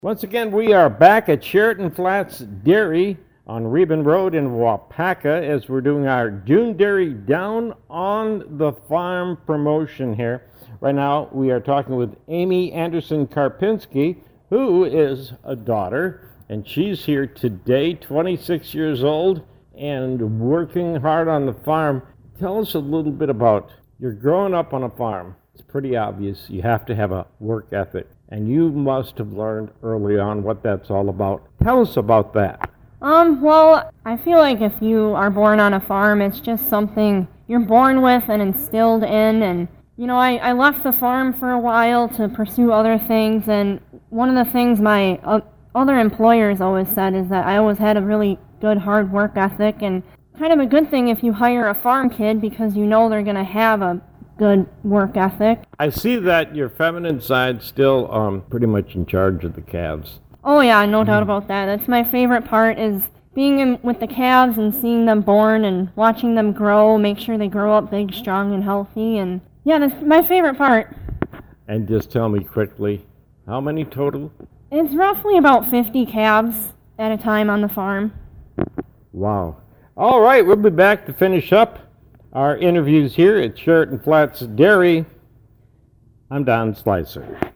Once again, we are back at Sheraton Flats Dairy on Reben Road in Waupaca as we're doing our June Dairy Down on the Farm promotion here. Right now, we are talking with Amy Anderson Karpinski, who is a daughter, and she's here today, 26 years old, and working hard on the farm. Tell us a little bit about, you're growing up on a farm. It's pretty obvious you have to have a work ethic, and you must have learned early on what that's all about. Tell us about that. Well, I feel like if you are born on a farm, it's just something you're born with and instilled in. And, you know, I left the farm for a while to pursue other things, and one of the things my other employers always said is that I always had a really good hard work ethic, and kind of a good thing if you hire a farm kid because you know they're going to have a good work ethic. I see that your feminine side's still pretty much in charge of the calves. Oh yeah, no doubt about that. That's my favorite part, is being with the calves and seeing them born and watching them grow, make sure they grow up big, strong, and healthy. And yeah, that's my favorite part. And just tell me quickly, how many total? It's roughly about 50 calves at a time on the farm. Wow. All right, we'll be back to finish up our interviews here at Sheraton Flats Dairy. I'm Don Slicer.